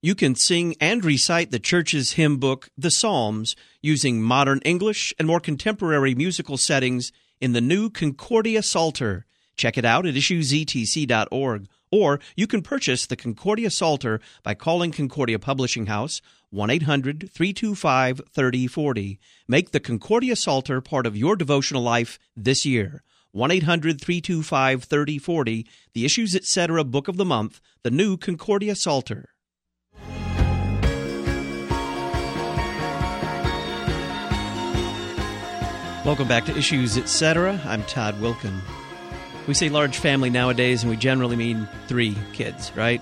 You can sing and recite the church's hymn book, the Psalms, using modern English and more contemporary musical settings in the new Concordia Psalter. Check it out at issuesetc.org. Or you can purchase the Concordia Psalter by calling Concordia Publishing House, 1-800-325-3040. Make the Concordia Psalter part of your devotional life this year. 1-800-325-3040, the Issues Etc. Book of the Month, the new Concordia Psalter. Welcome back to Issues Etc. I'm Todd Wilkin. We say large family nowadays, and we generally mean 3 kids, right?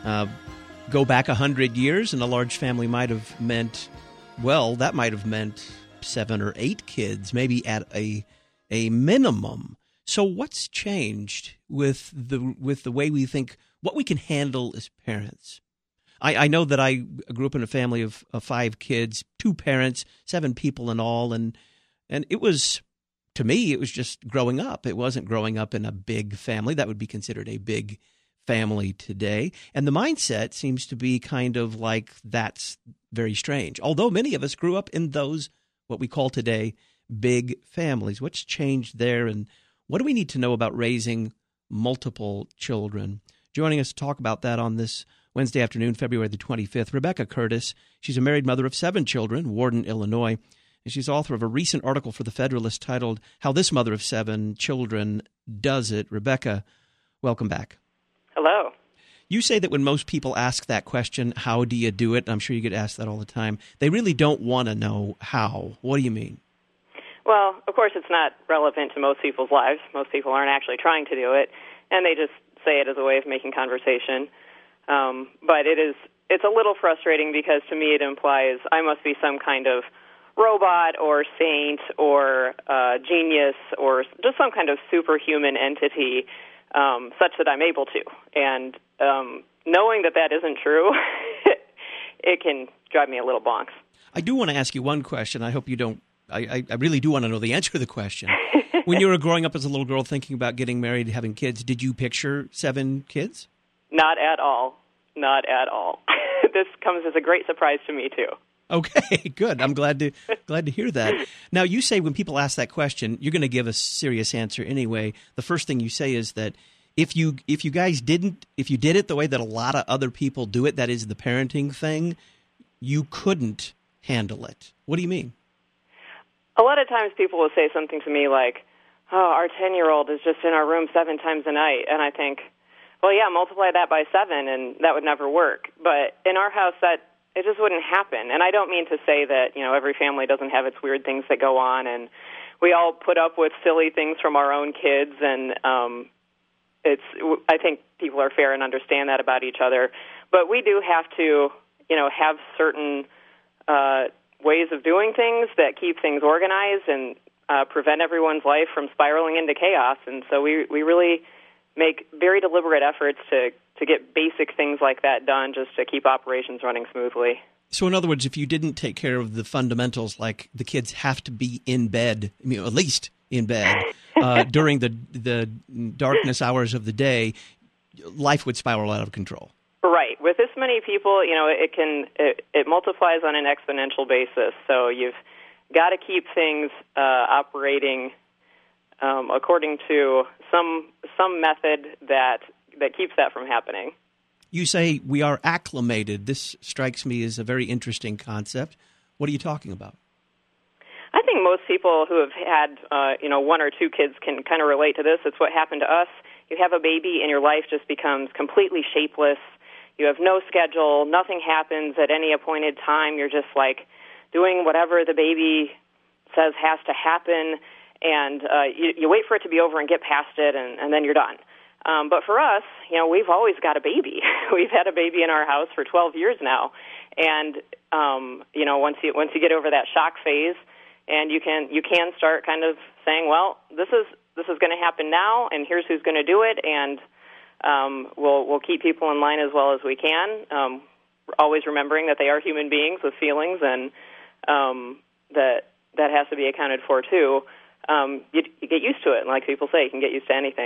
Go back 100 years, and a large family might have meant, well, that might have meant 7 or 8 kids, maybe at a minimum. So what's changed with the way we think, what we can handle as parents? I know that I grew up in a family of 5 kids, 2 parents, 7 people in all, and it was, to me, it was just growing up. It wasn't growing up in a big family. That would be considered a big family today. And the mindset seems to be kind of like that's very strange. Although many of us grew up in those, what we call today, big families. What's changed there, and what do we need to know about raising multiple children? Joining us to talk about that on this Wednesday afternoon, February the 25th, Rebecca Curtis. She's a married mother of 7 children, Warden, Illinois. And she's author of a recent article for The Federalist titled, How This Mother of 7 Children Does It. Rebecca, welcome back. Hello. You say that when most people ask that question, how do you do it? And I'm sure you get asked that all the time. They really don't want to know how. What do you mean? Well, of course, it's not relevant to most people's lives. Most people aren't actually trying to do it, and they just say it as a way of making conversation. But it's a little frustrating because to me it implies I must be some kind of robot or saint or genius or just some kind of superhuman entity such that I'm able to. And knowing that isn't true, it can drive me a little bonks. I do want to ask you one question. I hope you don't. I really do want to know the answer to the question. When you were growing up as a little girl thinking about getting married, having kids, did you picture 7 kids? Not at all. Not at all. This comes as a great surprise to me, too. Okay, good. I'm glad to hear that. Now, you say when people ask that question, you're going to give a serious answer anyway. The first thing you say is that if you did it the way that a lot of other people do it, that is the parenting thing, you couldn't handle it. What do you mean? A lot of times people will say something to me like, "Oh, our 10-year-old is just in our room 7 times a night," and I think, well, yeah, multiply that by 7, and that would never work. But in our house, it just wouldn't happen. And I don't mean to say that, every family doesn't have its weird things that go on, and we all put up with silly things from our own kids, and I think people are fair and understand that about each other. But we do have to, have certain ways of doing things that keep things organized and prevent everyone's life from spiraling into chaos. And so we really make very deliberate efforts to get basic things like that done just to keep operations running smoothly. So in other words, if you didn't take care of the fundamentals, like the kids have to be in bed, at least in bed, during the darkness hours of the day, life would spiral out of control. Right. With this many people, it multiplies on an exponential basis. So you've got to keep things operating according to some method that keeps that from happening. You say we are acclimated. This strikes me as a very interesting concept. What are you talking about? I think most people who have had 1 or 2 kids can kind of relate to this. It's what happened to us. You have a baby and your life just becomes completely shapeless. You have no schedule. Nothing happens at any appointed time. You're just like doing whatever the baby says has to happen, and you wait for it to be over and get past it, and then you're done. But for us, we've always got a baby. We've had a baby in our house for 12 years now, and once you get over that shock phase, and you can start kind of saying, well, this is going to happen now, and here's who's going to do it, and we'll keep people in line as well as we can. Always remembering that they are human beings with feelings, and that has to be accounted for too. You get used to it, and like people say, you can get used to anything.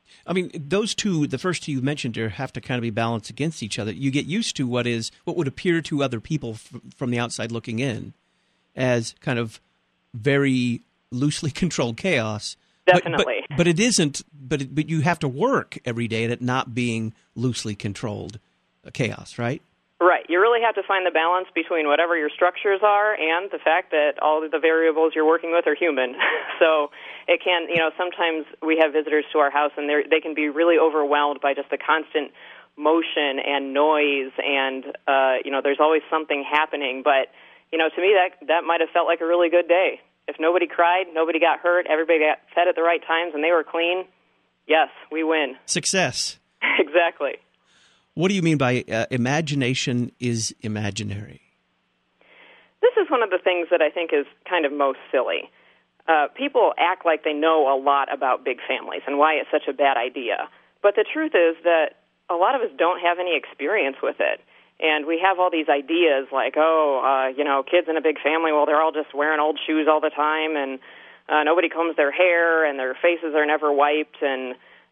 I mean, those two, the first two you mentioned here, have to kind of be balanced against each other. You get used to what would appear to other people from the outside looking in as kind of very loosely controlled chaos. Definitely. But it isn't. But you have to work every day at it not being loosely controlled chaos, right? Right. You really have to find the balance between whatever your structures are and the fact that all of the variables you're working with are human. So it can, sometimes we have visitors to our house and they can be really overwhelmed by just the constant motion and noise and, there's always something happening. But, to me, that might have felt like a really good day. If nobody cried, nobody got hurt, everybody got fed at the right times, and they were clean, yes, we win. Success. Exactly. What do you mean by imagination is imaginary? This is one of the things that I think is kind of most silly. People act like they know a lot about big families and why it's such a bad idea. But the truth is that a lot of us don't have any experience with it. And we have all these ideas like, kids in a big family, well, they're all just wearing old shoes all the time, and nobody combs their hair, and their faces are never wiped. And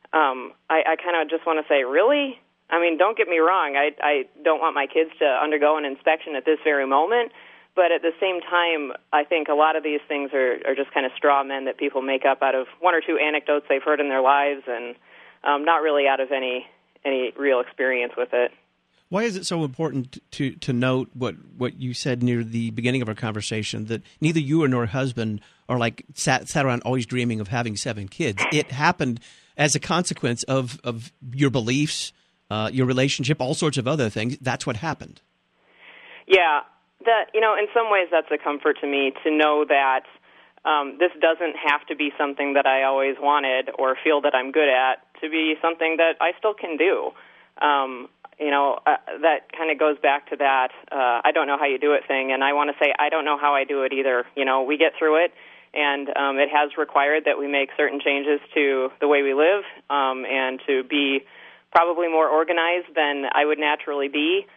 I kind of just want to say, really? I mean, don't get me wrong. I don't want my kids to undergo an inspection at this very moment. But at the same time, I think a lot of these things are just kind of straw men that people make up out of one or two anecdotes they've heard in their lives and not really out of any real experience with it. Why is it so important to note what you said near the beginning of our conversation, that neither you nor your husband are like sat around always dreaming of having 7 kids? It happened as a consequence of your beliefs, your relationship, all sorts of other things. That's what happened. Yeah, that in some ways that's a comfort to me to know that this doesn't have to be something that I always wanted or feel that I'm good at, to be something that I still can do. That kind of goes back to that I don't know how you do it thing, and I want to say I don't know how I do it either. We get through it, and it has required that we make certain changes to the way we live and to be probably more organized than I would naturally be.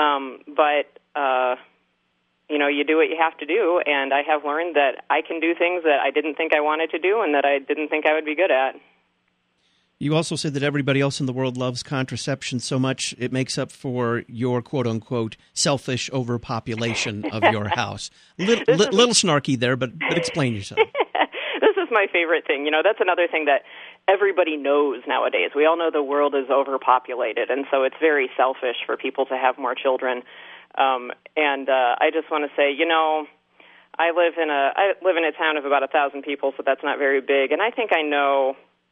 You do what you have to do, and I have learned that I can do things that I didn't think I wanted to do and that I didn't think I would be good at. You also said that everybody else in the world loves contraception so much it makes up for your quote-unquote selfish overpopulation of your house. Little snarky there, but explain yourself. This is my favorite thing. That's another thing that everybody knows nowadays. We all know the world is overpopulated, and so it's very selfish for people to have more children. I just want to say, I live in a town of about 1,000 people, so that's not very big, and I think I know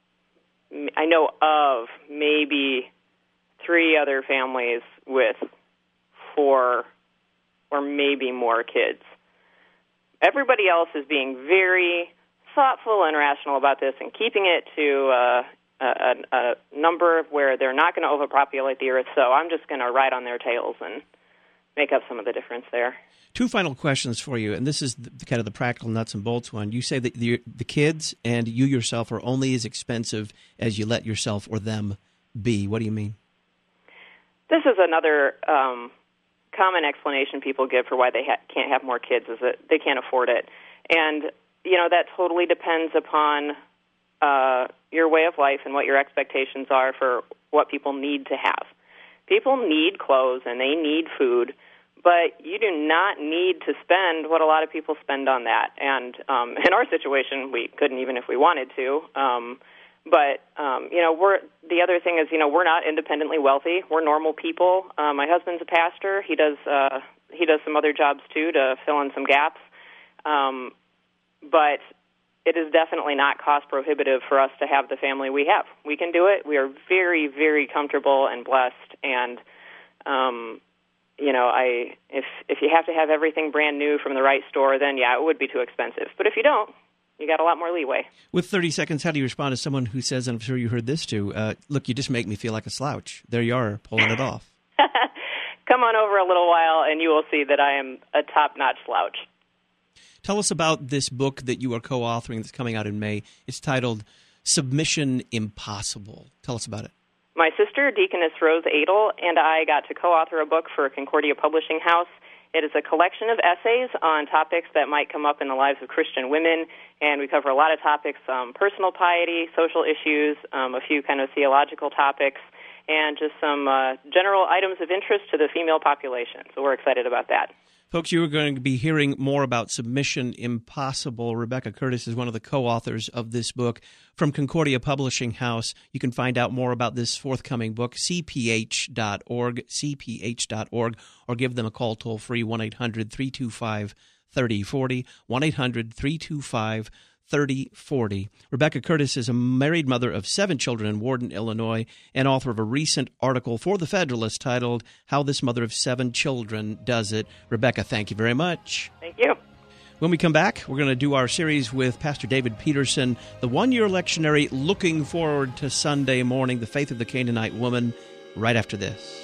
of maybe 3 other families with 4 or maybe more kids. Everybody else is being very thoughtful and rational about this and keeping it to a number where they're not going to overpopulate the earth, so I'm just going to ride on their tails and make up some of the difference there. 2 final questions for you, and this is kind of the practical nuts and bolts one. You say that the kids and you yourself are only as expensive as you let yourself or them be. What do you mean? This is another common explanation people give for why they can't have more kids, is that they can't afford it. And, that totally depends upon your way of life and what your expectations are for what people need to have. People need clothes and they need food, but you do not need to spend what a lot of people spend on that. And in our situation, we couldn't even if we wanted to. The other thing is, we're not independently wealthy. We're normal people. My husband's a pastor. He does some other jobs too to fill in some gaps. But it is definitely not cost prohibitive for us to have the family we have. We can do it. We are very, very comfortable and blessed. And if you have to have everything brand new from the right store, then it would be too expensive. But if you don't, you got a lot more leeway. With 30 seconds, how do you respond to someone who says, and I'm sure you heard this too, look, you just make me feel like a slouch. There you are, pulling it off. Come on over a little while, and you will see that I am a top-notch slouch. Tell us about this book that you are co-authoring that's coming out in May. It's titled Submission Impossible. Tell us about it. My sister, Deaconess Rose Adel, and I got to co-author a book for Concordia Publishing House, It is a collection of essays on topics that might come up in the lives of Christian women, and we cover a lot of topics, personal piety, social issues, a few kind of theological topics, and just some general items of interest to the female population. So we're excited about that. Folks, you are going to be hearing more about Submission Impossible. Rebecca Curtis is one of the co-authors of this book from Concordia Publishing House. You can find out more about this forthcoming book, cph.org, or give them a call toll-free, 1-800-325-3040, 1-800-325-3040. Rebecca Curtis is a married mother of 7 children in Warden, Illinois, and author of a recent article for The Federalist titled, How This Mother of 7 Children Does It. Rebecca, thank you very much. Thank you. When we come back, we're going to do our series with Pastor David Peterson, the one-year lectionary, Looking Forward to Sunday Morning, The Faith of the Canaanite Woman, right after this.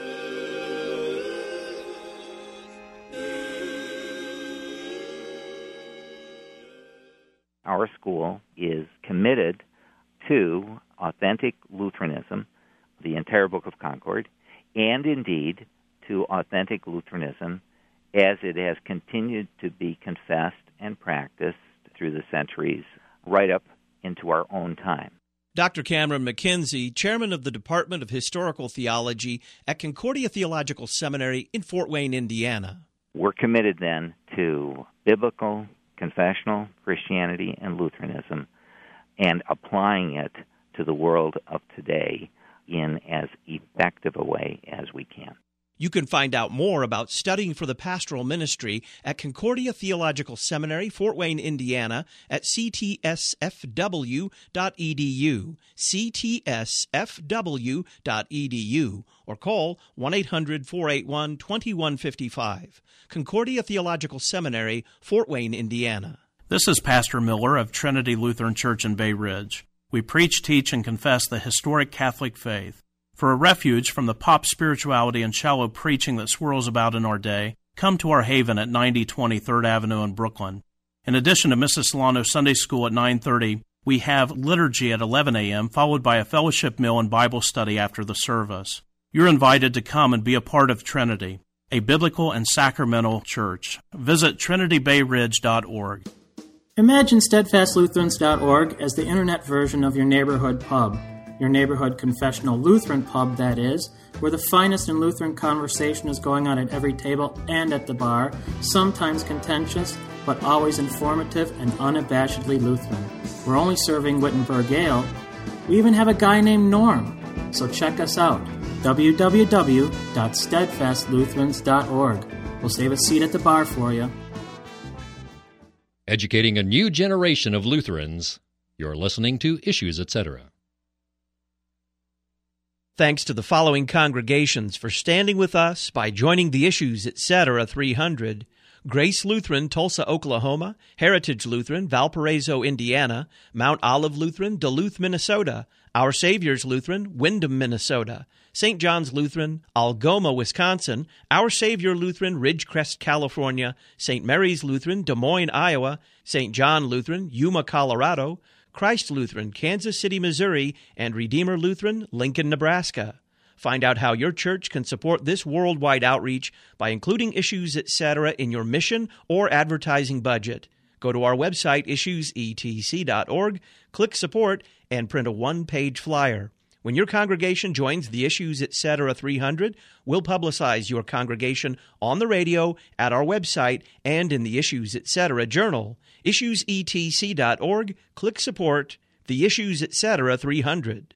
Our school is committed to authentic Lutheranism, the entire Book of Concord, and indeed to authentic Lutheranism as it has continued to be confessed and practiced through the centuries, right up into our own time. Dr. Cameron McKenzie, chairman of the Department of Historical Theology at Concordia Theological Seminary in Fort Wayne, Indiana. We're committed then to biblical, confessional Christianity and Lutheranism, and applying it to the world of today in as effective a way as we can. You can find out more about studying for the pastoral ministry at Concordia Theological Seminary, Fort Wayne, Indiana, at ctsfw.edu, ctsfw.edu, or call 1-800-481-2155. Concordia Theological Seminary, Fort Wayne, Indiana. This is Pastor Miller of Trinity Lutheran Church in Bay Ridge. We preach, teach, and confess the historic Catholic faith. For a refuge from the pop spirituality and shallow preaching that swirls about in our day, come to our haven at 9020 3rd Avenue in Brooklyn. In addition to Mrs. Solano Sunday School at 9:30, we have liturgy at 11 a.m., followed by a fellowship meal and Bible study after the service. You're invited to come and be a part of Trinity, a biblical and sacramental church. Visit trinitybayridge.org. Imagine steadfastlutherans.org as the internet version of your neighborhood pub. Your neighborhood confessional Lutheran pub, that is, where the finest in Lutheran conversation is going on at every table and at the bar, sometimes contentious, but always informative and unabashedly Lutheran. We're only serving Wittenberg Ale. We even have a guy named Norm. So check us out, www.steadfastlutherans.org. We'll save a seat at the bar for you. Educating a new generation of Lutherans. You're listening to Issues, Etc. Thanks to the following congregations for standing with us by joining the Issues, Etc. 300. Grace Lutheran, Tulsa, Oklahoma, Heritage Lutheran, Valparaiso, Indiana, Mount Olive Lutheran, Duluth, Minnesota, Our Savior's Lutheran, Windham, Minnesota, St. John's Lutheran, Algoma, Wisconsin, Our Savior Lutheran, Ridgecrest, California, St. Mary's Lutheran, Des Moines, Iowa, St. John Lutheran, Yuma, Colorado, Christ Lutheran, Kansas City, Missouri, and Redeemer Lutheran, Lincoln, Nebraska. Find out how your church can support this worldwide outreach by including Issues, Etc. in your mission or advertising budget. Go to our website, issuesetc.org, click Support, and print a one-page flyer. When your congregation joins the Issues, Etc. 300, we'll publicize your congregation on the radio, at our website, and in the Issues, Etc. journal. issuesetc.org, click Support, the Issues, Etc. 300.